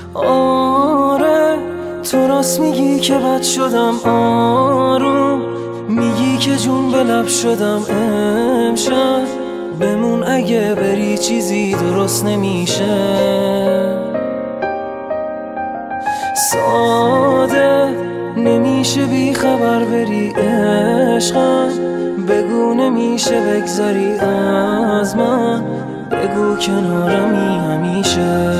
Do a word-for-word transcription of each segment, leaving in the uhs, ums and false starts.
آره تو راست میگی که بد شدم، آروم میگی که جون به لب شدم. امشب بمون اگه بری چیزی درست نمیشه. ساده نمیشه بی خبر بری عشقم، بگو نمیشه بگذاری از من، بگو کنارمی همیشه.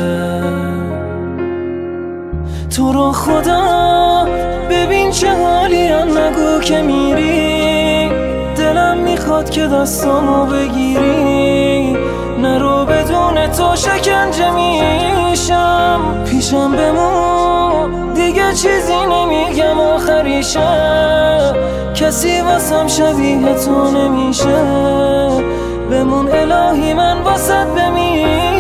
تو رو خدا ببین چه حالیم، نگو که میری، دلم میخواد که دستامو بگیری. نرو بدون تو شکنجه میشم، پیشم بمون دیگه چیزی نمیگم آخریشه. کسی واسم شبیه تو نمیشه، بمون الهی من واسط بمیرم.